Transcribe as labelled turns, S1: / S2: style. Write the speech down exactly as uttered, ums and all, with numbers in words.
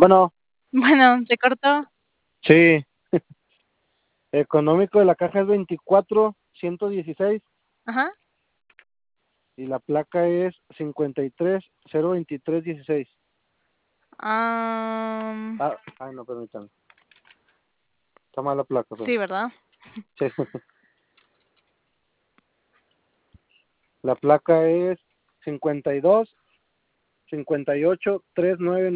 S1: Bueno,
S2: Bueno, ¿se cortó?
S1: sí. Económico de la caja es veinticuatro ciento dieciséis
S2: Ajá.
S1: y la placa es cincuenta y tres cero veintitrés dieciséis.
S2: Am,
S1: Ah, ay, no, permítame. Está mala placa, pero.
S2: sí, ¿verdad?
S1: Sí. La placa es cincuenta y dos cincuenta y ocho treinta y nueve